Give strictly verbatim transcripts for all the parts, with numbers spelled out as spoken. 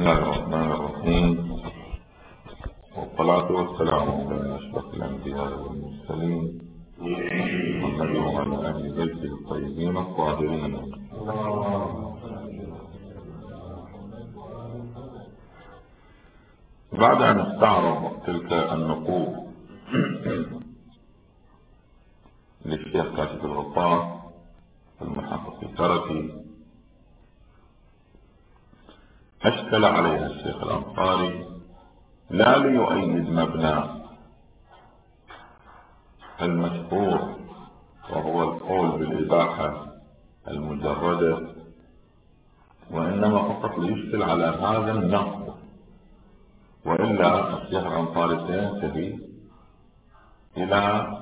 الله الرحمن الرحيم، والصلاة والسلام على أشرف الأنبياء والمرسلين محمد وعلى أهل بيته الطيبين الطاهرين. بعد أن استعرض تلك النقوط للشيخ كاشف الغطاس المحقق التركي، أشكل عليها الشيخ الأنصاري لا ليؤيد مبنى المشهور وهو القول بالإباحة المجردة، وإنما فقط ليشكل على هذا النقد، وإلا الشيخ الأنصاري سينتهي إلى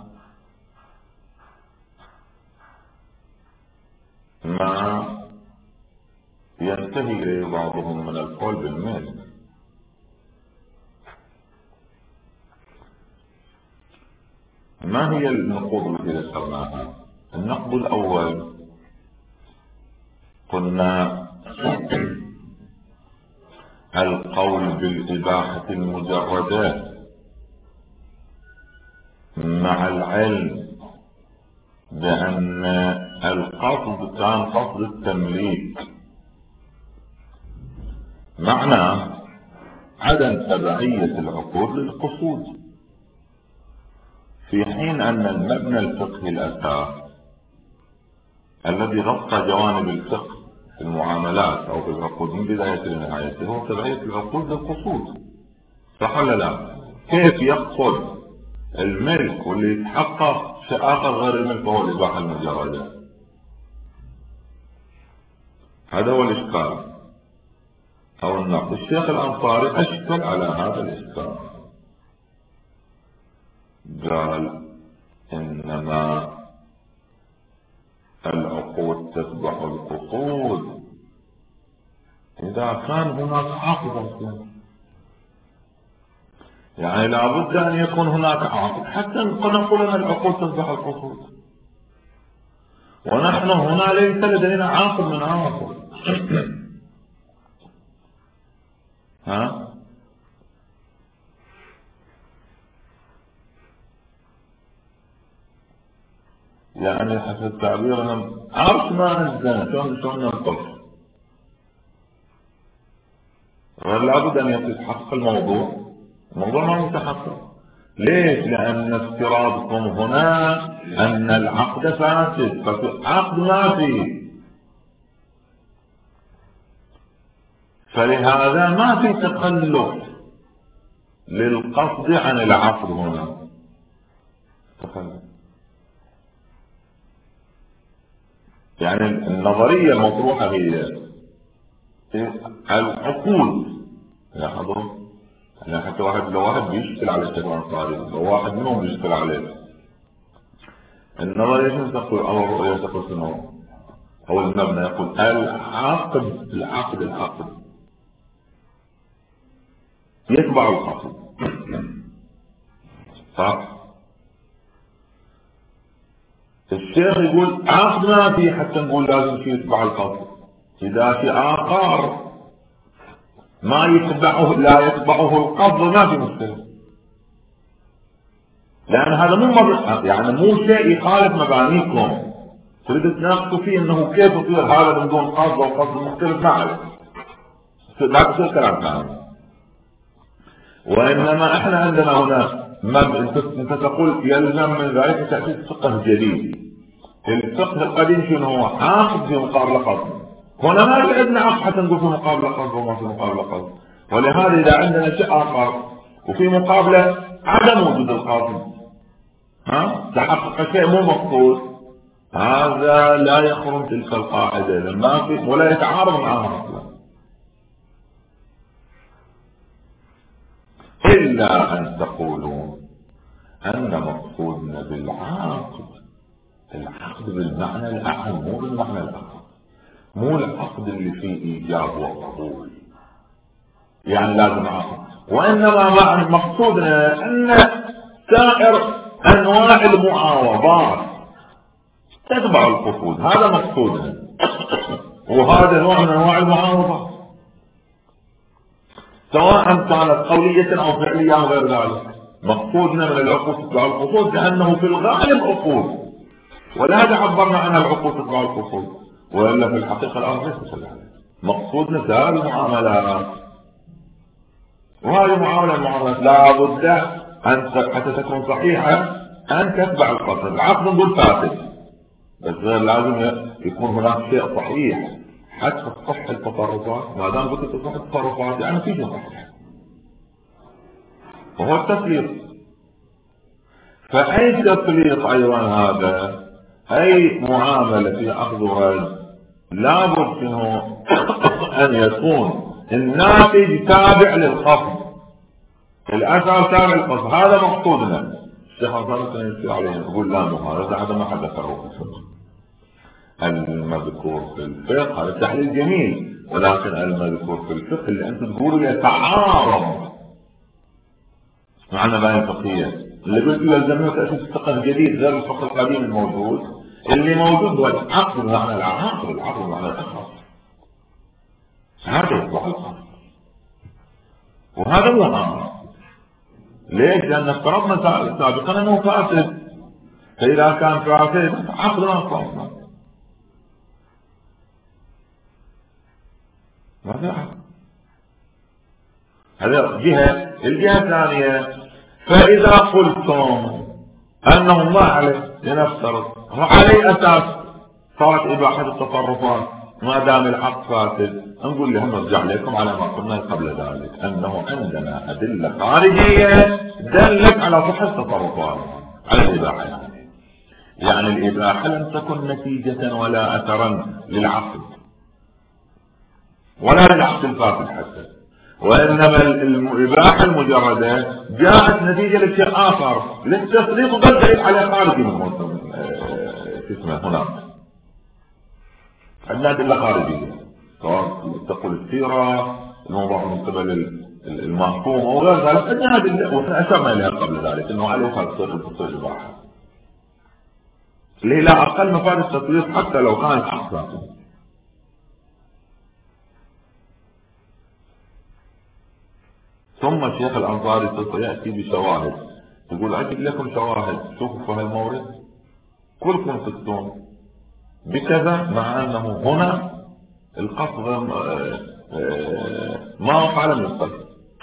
ما ينتهي إليه بعضهم من القول بالميل. ما هي النقوض التي ذكرناها؟ النقد الأول قلنا القول بالإباحة المجردة مع العلم بأن القصد كان قصد التمليك، معنى عدم تبعية العقود للقصود، في حين أن المبنى الفقهي الأساس الذي غطى جوانب الفقه في المعاملات أو في العقود من بداية لنهايته هو تبعية العقود للقصود، صح ولا لا؟ كيف يقصد الملك واللي يتحقق شيء آخر غير الملك وهو الإباحة المجردة؟ هذا هو الإشكال أو النقد. الشيخ الأنصاري أشكل على هذا الإشكال، قال إنما العقود تتبع القصود إذا كان هناك عقد، يعني لابد أن يكون هناك عقد حتى نقول أن العقود تتبع القصود، ونحن هنا ليس لدينا عقد من عقد. ها يعني حسب تعبيرنا عرش ما أنزلنا، شلون شلون ننطق غير لابد أن يتحقق الموضوع. الموضوع ما متحقق. ليش؟ لأن افتراضكم هنا أن العقد فاسد، فالعقد ما فيه، فلهذا ما في تخلف للقصد عن العقد هنا. تخلف يعني النظرية المطروحة هي العقود. لاحظوا يعني حتى واحد لو واحد بيشكل على الشيخ الأنصاري، لو واحد منهم بيشكل عليه النظرية شنو تقول أو الرؤية تقول شنو أو المبنى يقول العقد العقد العقد يتبع القصد، صح؟ الشيخ يقول عقد ما في حتى نقول لازم شيء يتبع القصد. إذا في آخر ما يتبعه لا يتبعه القصد ما في مشكلة، لأن هذا مو مبنى، يعني مو شيء يخالف مبانيكم تريد تناقشوا فيه انه كيف يصير هذا من دون قصد وقصد مختلف. ما عليه، لا تصير كلام ثاني. وإنما احنا عندنا هنا مب... انت تقول يلزم من ذلك تأسيس فقه جديد. الفقه القديم شنو هو؟ عقد في مقابل قصد. هنا ما في عندنا عقد حتى نقول في مقابل قصد وما في مقابل قصد، ولهذا إذا عندنا شيء آخر وفي مقابله عدم وجود القصد، ها تحقق شيء مو مقصود، هذا لا يخرج تلك القاعدة لما في ولا يتعارض معها أصلا، إلا أن تقولون أن مقصودنا بالعقد العقد بالمعنى الأعم مو بالمعنى الآخر، مو العقد اللي فيه إيجاب وقبول يعني لازم عقد، وإنما معنى مقصودنا أن سائر أنواع المعاوضات تتبع القصود، هذا مقصودنا، وهذا نوع من أنواع المعاوضات. سواء كانت قولية أو فعلية أو غير ذلك. مقصودنا من العقود تتبع القصود لأنه في الغالب عقود، ولهذا عبرنا عنها العقود تتبع القصود، وإلا في الحقيقة الأمر ليس كذلك. مقصودنا سائر المعاملات، وهذه معاملة المعاملات لا بد أن حتى تكون صحيحة أن تتبع القصد. العقد نقول فاسد، بس غير لازم يكون هناك شيء صحيح حتى تصح التصرفات. ما دام قلت تصح التصرفات يعني في شيء صحيح، وهو التسليط. فأي تسليط أيضا هذا، أي معاملة في أخذ ورد، لابد منه أن يكون الناتج تابع للقصد، الأثر تابع للقصد. هذا مقصودنا. الشيخ عبد كان يشير عليه يقول لا مخالفة، هذا ما حد ذكره في الفقه. المذكور في الفقه هذا تحليل جميل، ولكن المذكور في الفقه اللي أنت تقولوا يتعارض مع المباني الفقهية، اللي قلت يلزمنا تأسيس الفقه الجديد غير الفقه القديم الموجود. اللي موجود هو العقد بمعنى العقد، العقد بمعنى الأشخاص. هذا يصلح القصد، وهذا هو الأمر. ليش؟ لأن افترضنا سابقا أنه فاسد، فإذا كان فاسد عقد ما أصلا ما في عقد. هذا جهة. الجهة الثانية، فإذا قلتم أنه الله عليه لنفترض وعلى أساس صارت إباحة التصرفات ما دام العقد فاسد، نقول لهم نرجع لكم على ما قلنا قبل ذلك، أنه عندنا أدلة خارجية دلت على صحة التصرفات على الإباحة. يعني, يعني الإباحة لم تكن نتيجة ولا أثرا للعقد ولا للعقد الفاسد حتى، وإنما الإباحة المجردة جاءت نتيجة لشيء آخر، للتسليط دلت على خارجي من موضوع اسمه هناك. عندنا أدلة خارجية، سواء تقول السيرة الموضوع من قبل المحكوم أو غير ذلك، عندنا أدلة وإحنا أشرنا إليها قبل ذلك أنه عليها تصير تصير الإباحة اللي هي لا أقل مفاد التسليط حتى لو كانت حقا. ثم الشيخ الأنصاري يأتي بشواهد، يقول أجد لكم شواهد. شوفوا في هالمورد كلكم تفتون بكذا، مع أنه هنا القصد ما وقع لم يقصد.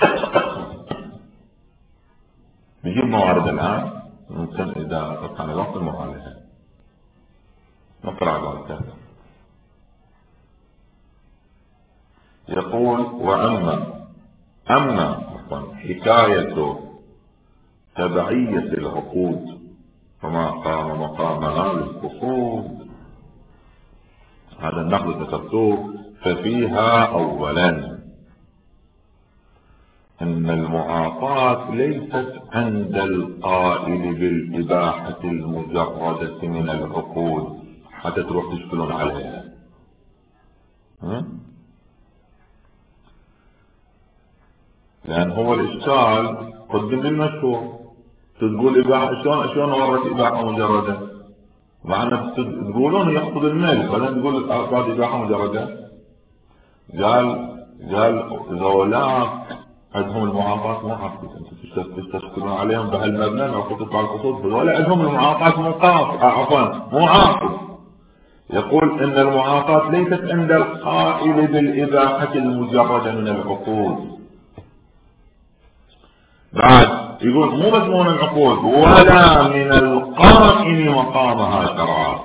نجيب موارد الآن ممكن إذا أتقن الوقت نمر عليها. نقرأ بعد كذا. يقول وأما أما حكاية تبعية العقود فما قام مقامها للقصود، هذا النقل كتبته. ففيها أولا أن المعاطاة ليست عند القائل بالإباحة المجردة من العقود حتى تروح تشكلون عليها. لأن هو الإشكال قدم المشهور، تقول إباحة شلون شلون ورت إباحة مجردة، مع أن تقولون يقصد المال، بعدين تقول بعد إباحة مجردة. قال قال ذولاك عندهم المعاطاة مو عقد، أنتم تستشكلون عليهم بهالمبنى عقود تطلع القصود، ولا عندهم المعاطاة مقاف عفوا مو عقد. يقول إن المعاطاة ليست عند القائل بالإباحة المجردة من العقود. بعد يقول مو مضمون العقود ولا من القائم مقامها شرعا.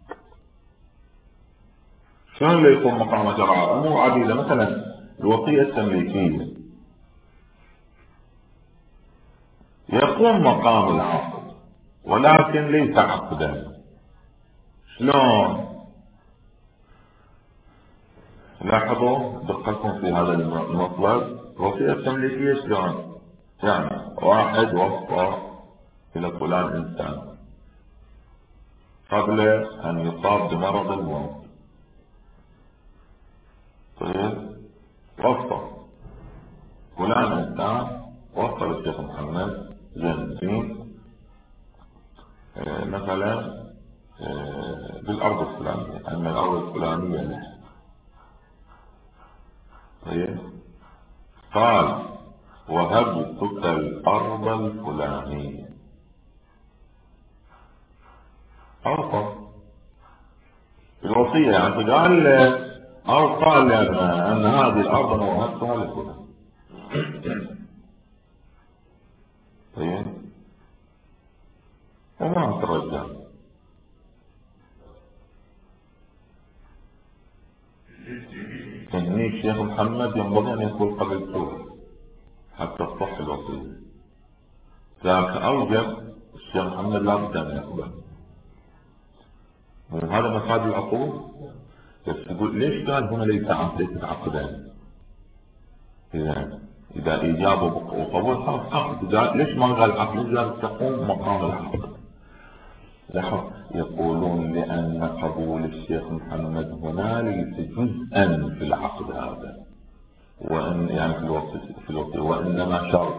شلون اللي يكون مقام شرعا؟ امور عديده، مثلا الوصيه التمليكيه يقوم مقام العقد ولكن ليس عقدا. شلون؟ لاحظوا دقتكم في هذا المطلب. الوصيه التمليكيه شلون؟ يعني واحد وصى إلى فلان إنسان قبل أن يصاب بمرض الموت. طيب وصى فلان إنسان، وصى للشيخ محمد زين الدين آه مثلا آه بالأرض الفلانية، أن الأرض الفلانية له. طيب قال وهبتك الأرض الفلانية، أوصى الوصية يعني قال أو قال أن هذه الأرض أنا وهبتها لفلان. طيب وما ترجع إني الشيخ محمد ينبغي أن يكون قبلته حتى تصح الوصية، ذاك أوجب الشيخ محمد لا بد أن يقبل. وهذا مفاد العقول. بس تقول ليش قال هنا ليس عقد عقدان؟ إذا إذا إيجاب وقبول خلاص عقد، ليش ما قال عقد؟ ليش قال تقوم مقام العقد؟ يقولون لأن قبول الشيخ محمد هنا ليس جزءا في العقد هذا، وإن يعني في الوصية في الوصية وإنما شرط،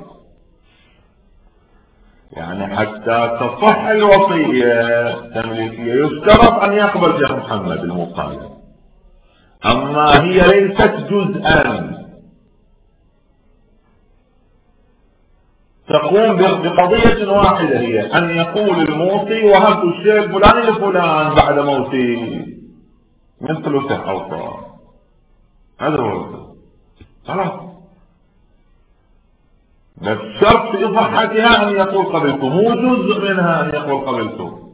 يعني حتى تصح الوصية تمليكية يشترط أن يقبل الشيخ محمد المقابل، أما هي ليست جزءا تقوم بقضية واحدة، هي أن يقول الموصي وهبت الشيء الفلاني لفلان بعد موتي من ثلث أوصى، هذا هو خلاص. بس شرط في صحتها أن يقول قبلته، مو جزء منها أن يقول قبلته.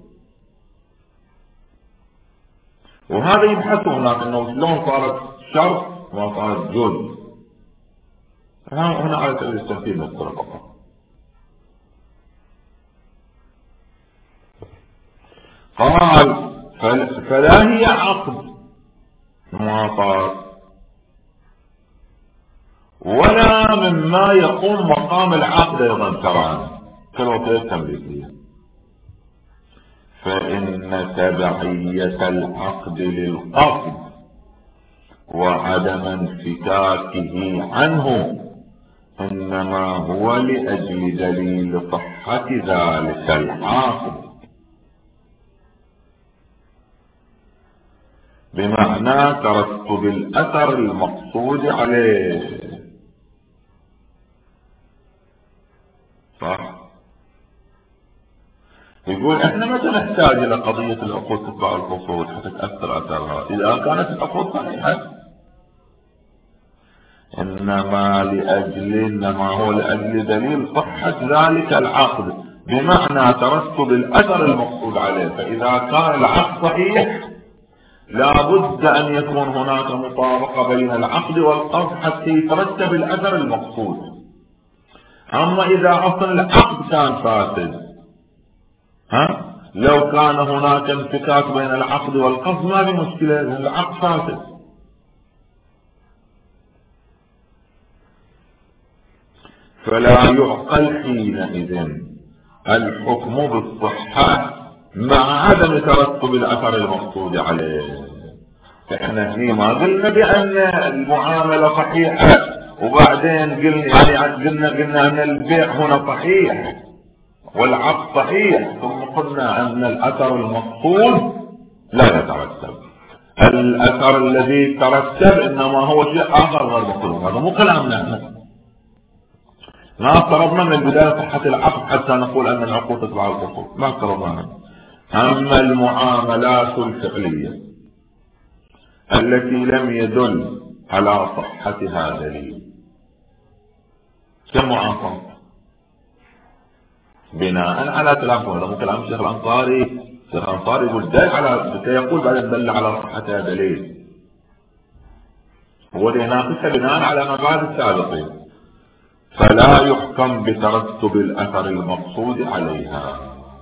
وهذا يبحثوا هناك أنه شلون صارت شرط وما صارت جزء. هنا على سبيل التمثيل نذكر فقط. قال فلا هي عقد معاطاة ولا مما يقوم مقام العقد ايضا ترى كالوصية التمليكية، فإن تبعية العقد للقصد وعدم انفكاكه عنه إنما هو لأجل دليل صحة ذلك العقد، بمعنى ترتب الأثر المقصود عليه. صح؟ يقول احنا متى نحتاج الى قضية العقود تتبع الفصول حتى تأثر اثرها؟ اذا كانت العقود صحيحة، انما لاجل انما هو لاجل دليل صحة ذلك العقد، بمعنى ترتب الاثر المقصود عليه. فاذا كان العقد صحيح لا بد ان يكون هناك مطابقة بين العقد والقصد حتى يترتب الاثر المقصود. اما اذا اصلا العقد كان فاسد، ها لو كان هناك انفكاك بين العقد والقصد ما في مشكلة، لأن العقد فاسد. فلا يعقل حينئذ الحكم بالصحة مع عدم ترتب الأثر المقصود عليه. فإحنا هنا ما قلنا بأن المعاملة صحيحة وبعدين قلنا يعني قلنا قلنا أن البيع هنا صحيح والعقد صحيح، ثم قلنا أن الأثر المقصود لا يترتب. الأثر الذي ترتب إنما هو شيء آخر غير مقصود. هذا مو كلامنا احنا. ما افترضنا من البداية صحة العقد حتى نقول أن العقود تتبع الأصول، ما افترضنا. أما المعاملات الفعلية التي لم يدل على صحتها دليل كمعاصمة بناء على كلامه، هذا مو كلام الشيخ الأنصاري. الشيخ الأنصاري يقول دل على يقول بعد دل على صحتها دليل، هو يناقشها بناء على مبادئ السابقين. فلا يحكم بترتب الأثر المقصود عليها،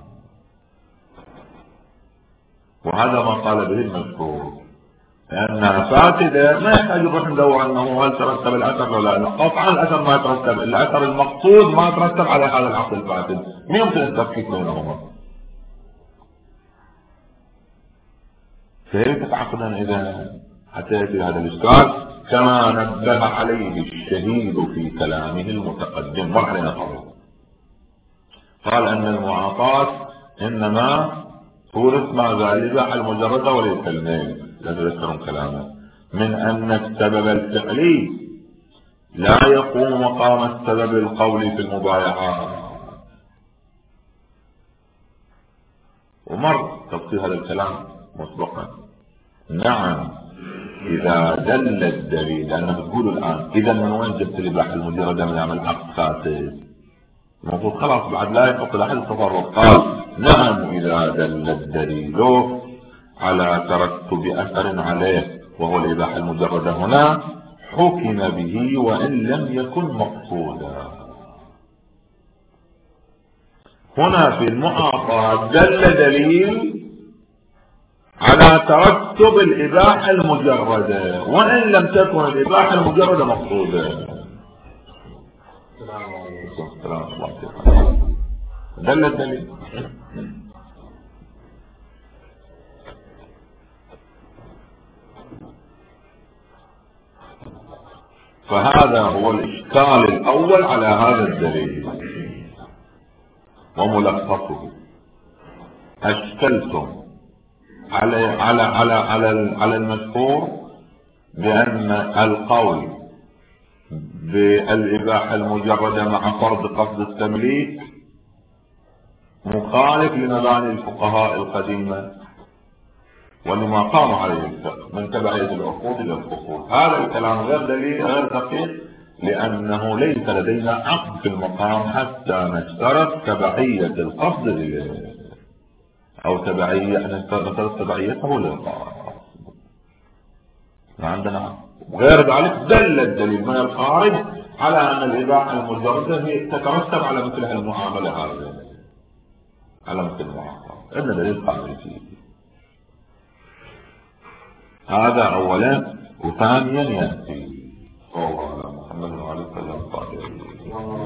وهذا ما قال به المذكور، لأنها فاسدة ما يحتاج نروح ندور أنه هل ترتب الأثر ولا لا. قطعا الأثر ما يترتب، الأثر المقصود ما يترتب على هذا العقد الفاسد، مين يمكن التفكيك بينهما؟ فهي تتعقدن إذا حتى يأتي هذا الإشكال كما نبه عليه الشهيد في كلامه المتقدم. مر علينا قبل قال أن المعاطاة إنما تورث مع ذلك المجردة وليس الميل، لا تذكرون كلامه، من أن السبب الفعلي لا يقوم مقام السبب القولي في المبايعات. ومر تفصيل هذا الكلام مسبقا. نعم إذا دل الدليل، لأنه تقول الآن إذا من وين جبت الإباحة المجردة من عمل عقد فاسد؟ المفروض خلاص بعد لا يفصل أحد التصرف. قال نعم إذا دل الدليل على ترتب أثر عليه وهو الإباحة المجردة هنا حكم به وإن لم يكن مقصودا. هنا في المعاطاة دل دليل على ترتب الإباحة المجردة وإن لم تكن الإباحة المجردة مقصودة. دل الدليل. فهذا هو الإشكال الأول على هذا الدليل وملخصه. أشكلتم على على على على على المذكور بأن القول بالإباحة المجردة مع فرض قصد التمليك مخالف لمباني الفقهاء القديمة ولما قام عليه الفقه من تبعية العقود إلى الفصول. هذا الكلام غير دليل غير دقيق، لأنه ليس لدينا عقد في المقام حتى نشترط تبعية القصد إليه أو تبعية نشترط تبعيته للقاصد. ما عندنا عقد. غير ذلك دل الدليل من الخارج على أن الإباحة المجردة هي تترتب على مثل المعاملة هذه، على مثل المعاملة. إن دليل خارجي فيه. هذا أولا. وثانيا يأتي صلى الله عليه وسلم